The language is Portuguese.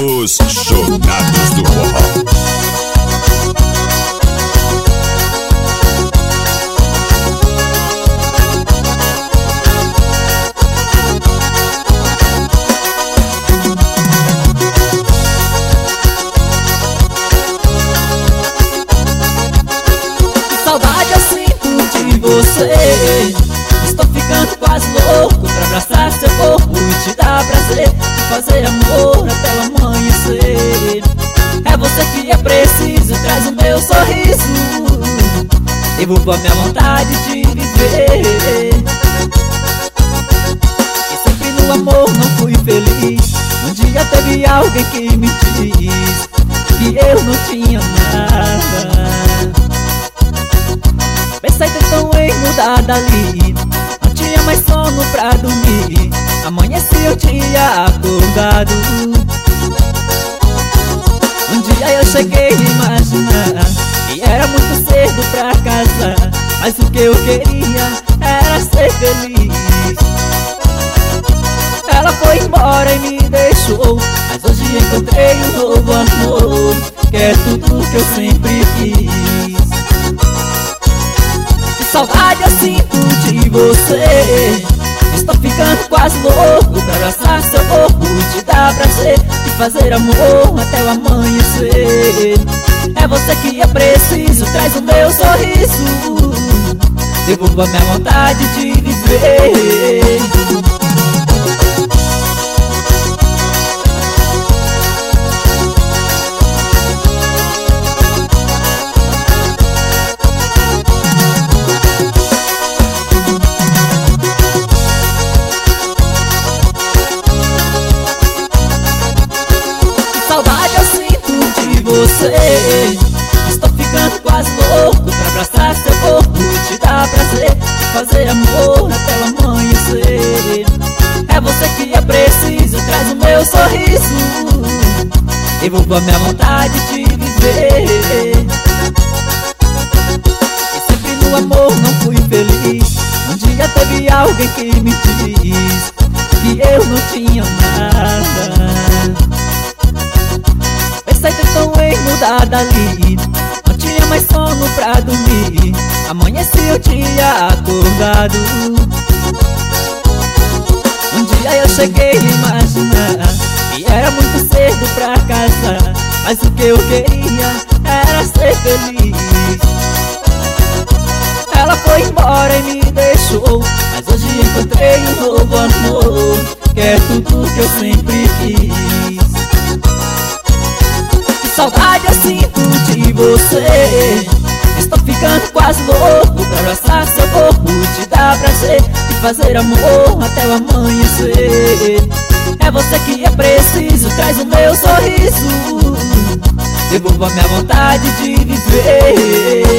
Os Chorados do Forró. Saudade eu sinto de você. Estou ficando quase louco pra abraçar seu corpo e te dar prazer, e fazer amor até o amanhecer. É você que é preciso, traz o meu sorriso, devolva minha vontade de viver. E sempre no amor não fui feliz. Um dia teve alguém que me disse que eu não tinha nada. Pensei então em mudar dali, não tinha mais sono pra dormir. Amanheci eu tinha acordado. Um dia eu cheguei a imaginar que era muito cedo pra casar, mas o que eu queria era ser feliz. Ela foi embora e me deixou, mas hoje encontrei um novo amor, que é tudo que eu sempre quis. Saudade eu sinto de você. Estou ficando quase louco pra abraçar seu corpo, te dar prazer e fazer amor até o amanhecer. É você que é preciso, traz o meu sorriso, devolva minha vontade de viver. Saudade eu sinto de você. Estou ficando quase louco pra abraçar seu corpo, te dar prazer, fazer amor até o amanhecer. É você que é preciso, traz o meu sorriso, devolva minha vontade de viver. E sempre no amor não fui feliz. Um dia teve alguém que me disse que eu não tinha nada. Pensei então em mudar dali, não tinha mais sono pra dormir. Amanheci eu tinha acordado. Um dia eu cheguei a imaginar que era muito cedo pra casar, mas o que eu queria era ser feliz. Ela foi embora e me deixou, mas hoje encontrei um novo amor, que é tudo que eu sempre quis. Saudade eu sinto de você. Estou ficando quase louco pra abraçar seu corpo, te dar prazer e fazer amor até o amanhecer. É você que é preciso, traz o meu sorriso, devolva minha vontade de viver.